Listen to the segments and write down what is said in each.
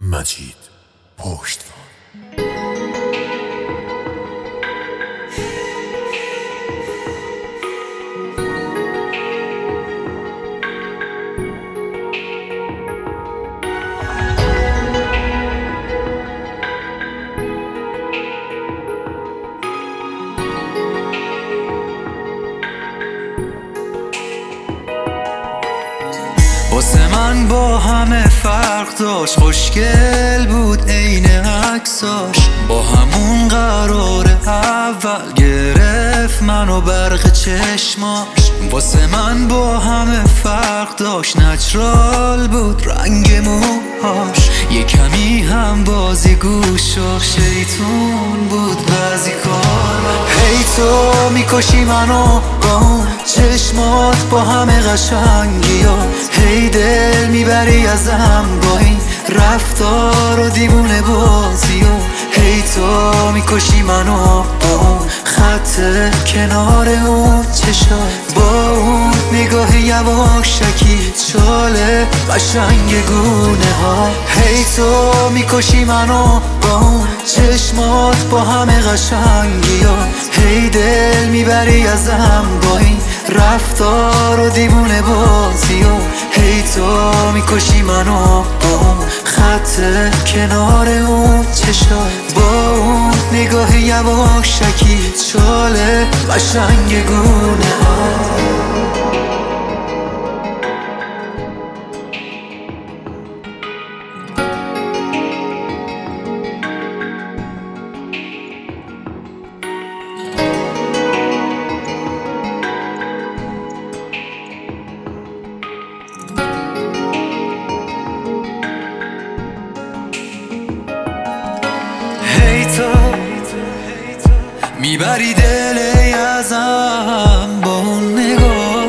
مجید پشتوان. واسه من با همه فرق داشت، خوشگل بود عین عکساش، با همون قرار اول گرفت منو برق چشماش. واسه من با همه فرق داشت، نچرال بود رنگ موهاش، یه کمی هم بازی گوش و شیطون بود بعضی کار. هی تو میکشی منو با اون چشمات، با همه قشنگی ها، هی دل میبری ازم با این رفتار و دیوونه بازی ها. هی تو میکشی منو با اون خط کنار اون چشات، با اون نگاه یواشکی چاله قشنگ گونه ها. هی تو میکشی منو با اون چشمات، با همه قشنگی ها، هی دل میبری ازم با این رفتار و دیوونه بازی ها. هی تو میکشی منو با اون خط کنار اون چشات، با اون نگاه یواشکی چاله قشنگ گونه ها. میبری دل ازم با اون نگاه،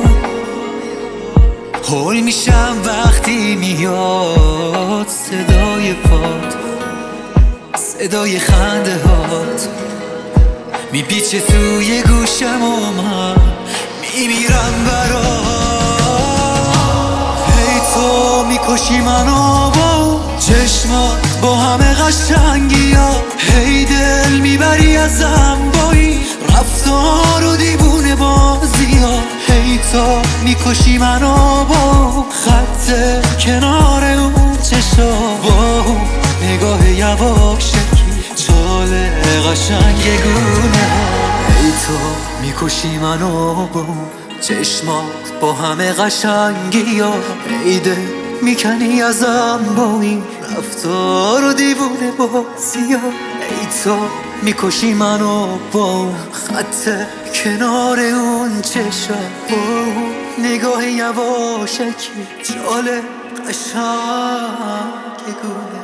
هول میشم وقتی میاد صدای پات، صدای خنده هات میپیچه توی گوشم و من میمیرم برات. هی تو میکشی منو با چشمات، با همه قشنگی ها، هی دل میبری ازم با این رفتار و دیوونه بازی ها. هی تو میکشی منو با خط کنار اون چشا، با نگاه یواشکی چاله قشنگ گونه ها. هی تو میکشی منو با چشمات، با همه قشنگی ها، هی دل میکنی ازم با این رفتار و دیوونه بازی ها. ای تو میکشی منو با خط کنار اون چشم، با نگاه یواشکی چاله قشنگ گونه